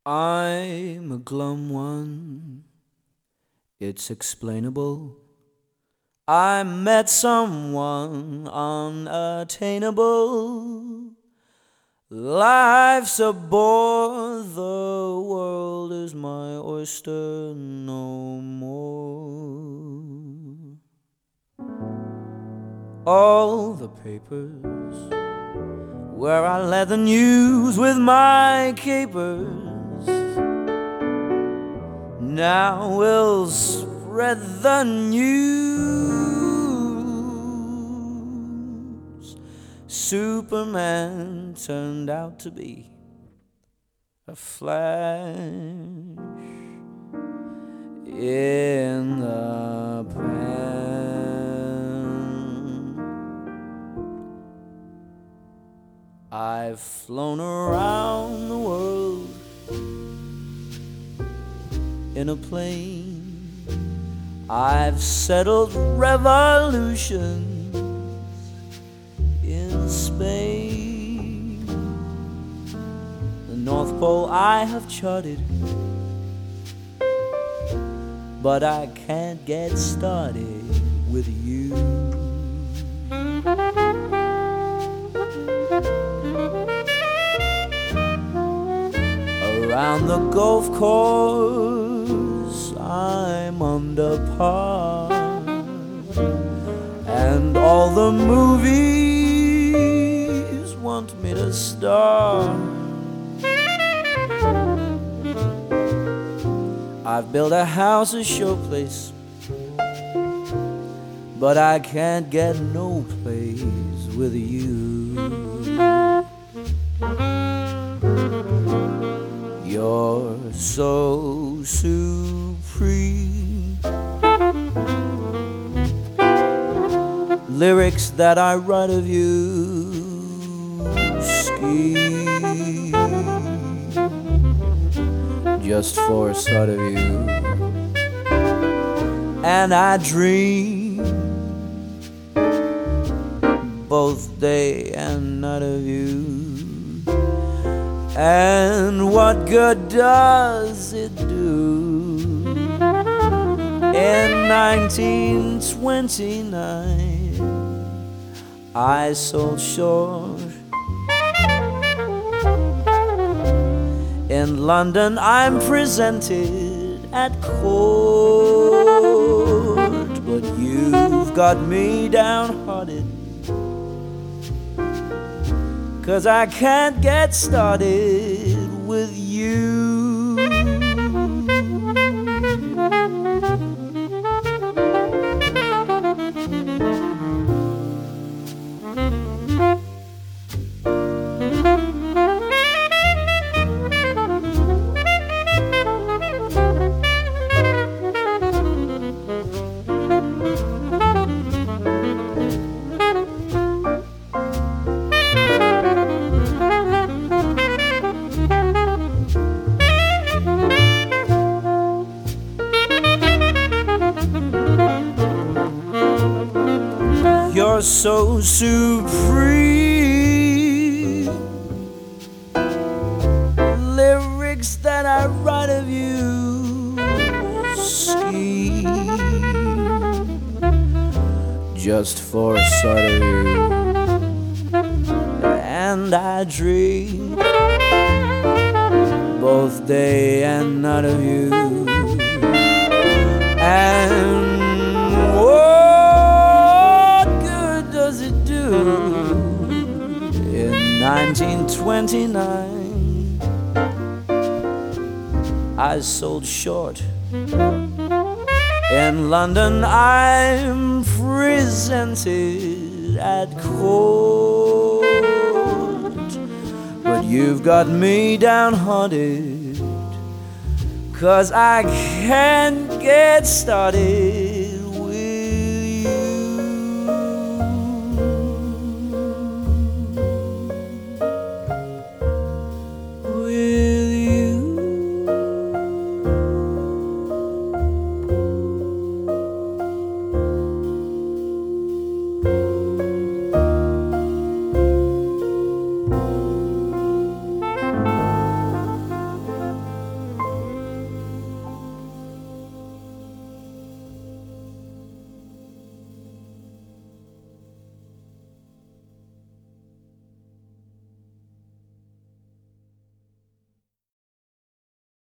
I'm a glum one, it's explainable. I met someone unattainable. Life's a bore, the world is my oyster no more. All the papers where I led the news with my capers now will spread the news. Superman turned out to be a flash in the pan. I've flown around the world in a plane. I've settled revolutions in Spain. The North Pole I have charted, but I can't get started with you. Around the golf course I'm under par, and all the movies want me to star. I've built a house, a showplace, but I can't get no place with you. You're so supreme. Lyrics that I write of you scheme just for a sight of you, and I dream both day and night of you. And what good does it do? In 1929 I sold short. In London I'm presented at court, but you've got me downhearted, 'cause I can't get started with you. You're so supreme. Lyrics that I write of you scheme just for a sight of you, and I dream both day and night of you. And in 1929 I sold short. In London I'm presented at court, but you've got me downhearted, 'cause I can't get started